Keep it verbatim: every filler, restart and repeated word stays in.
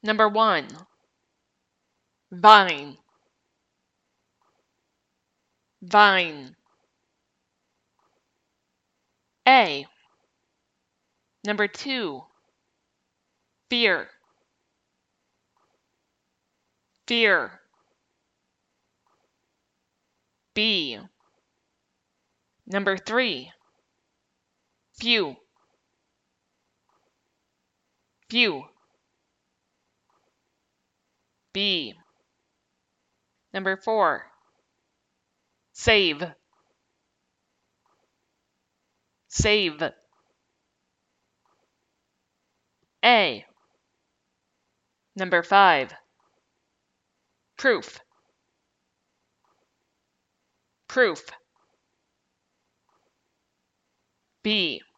Number one, vine, vine. A. Number two, fear, fear. B. Number three, few, few. B. Number four, save, save. A. Number five, proof, proof. B.